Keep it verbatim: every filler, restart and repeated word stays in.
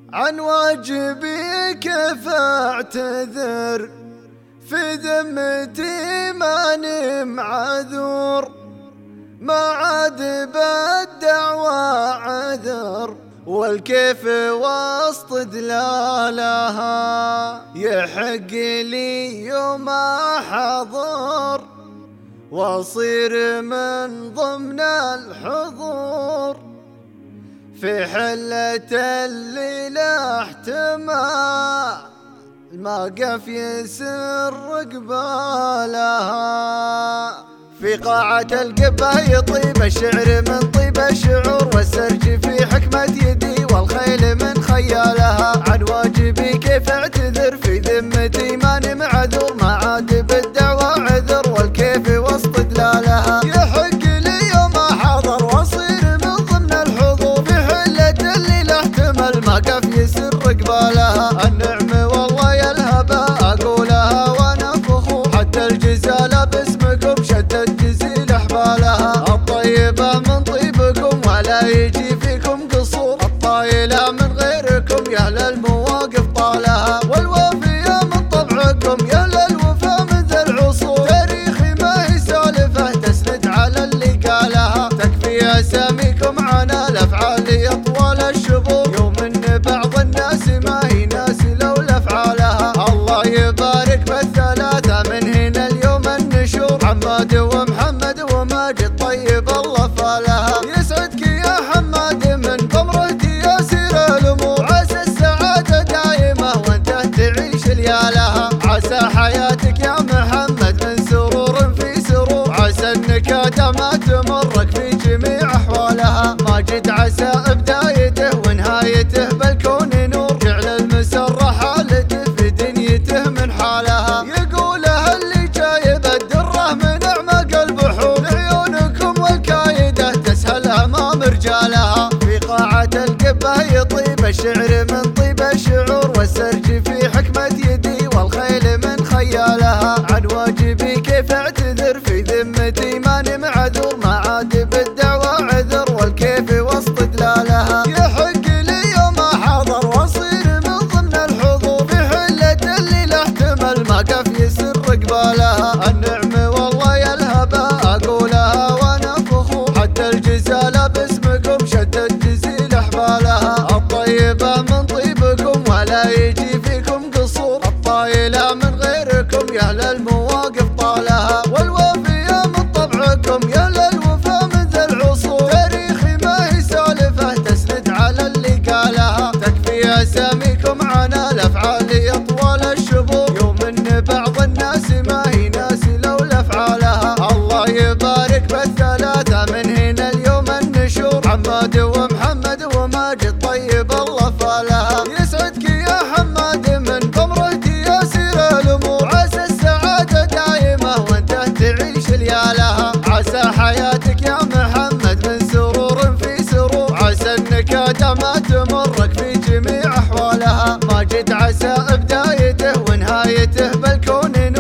عن واجبي كيف اعتذر، في ذمتي ماني معذور، ما عاد بالدعوى عذر، والكيف واستدلالها يحق لي يوم احضر، واصير من ضمن الحضور، في حلة الليلة احتمال الموقف يسر قبالها، في قاعة القبة يطيب الشعر من طيب الشعور، والسرج في حكمة يدي والخيل من خيالها، عن واجبي كيف اعتذر، في ذمتي ماني معذور، ما عاد بالدعوى عذر، والكيف واستدلالها يحق لي يوم حاضر، واصير من ضمن الحضور، في حلة الليلة احتمل موقف يسر قبالها، النعم والله يلهبها اقولها وانا فخور، حتى الجزالة باسمكم شتت جزيل احبالها، الطيبة من طيبكم ولا يجي فيكم قصور، الطايلة من غيركم يا للمواقف طالها، والوافية من طبعكم يا للوفا مثل العصور، تاريخي ما هي سالفة تسند على اللي قالها، تكفي اساميكم عن الافعال اطوال الشبور، يوم ان بعض الناس ما هي ناس لولا افعالها، الله يبارك بالثلاثة من هنا اليوم النشور، حماد ومحمد وماجد طيب الله فالها، يسعدك يا حماد من بمرتي يسير الامور، عسى السعادة دايمة وانت تعيش ليالها، عسى حياتك يا محمد من سرور في سرور، عسى النكادة ما تمرك في جميع احوالها، ماجد عسى بدايته ونهايته بالكون نور، جعل المسر حالته في دنيته من حالها، يقولها اللي جايب الدره من اعماق البحور، لعيونكم والكايده تسهل امام رجالها، في قاعة القبة يطيب الشعر من طيب الشعور، والسرج في حكمة يدي والخيل من خيالها، عن واجبي كيف اعتذر، في ذمتي ماني معذور، ما عاد بالدعوى عذر، والكيف واستدلالها يحق لي يوم حاضر، واصير من ضمن الحضور، في حلة الليلة احتمل موقف يسر قبالها، النعم والله يلهبها اقولها وانا فخور، حتى الجزالة باسمكم شتت جزيل احبالها، الطيبة من طيبكم ولا يجي فيكم قصور، الطايلة من غيركم يا للمواقف طالها، والوافية من طبعكم يا للوفا مثل العصور، تاريخي ما هي سالفة تسند على اللي قالها، تكفي اساميكم عن الافعال اطوال الشبور، يوم ان بعض الناس ما هي ناس لولا افعالها، الله يبارك بالثلاثة من هنا اليوم النشور، حماد ومحمد وماجد طيب الله فالها، يسعدك يا حماد من بمرتي يسير الامور، عسى السعادة دايمة وانت تعيش ليالها، عسى حياتك يا محمد من سرور في سرور، عسى النكادة ما تمرك في جميع احوالها، ماجد عسى بدايته ونهايته بالكون نور.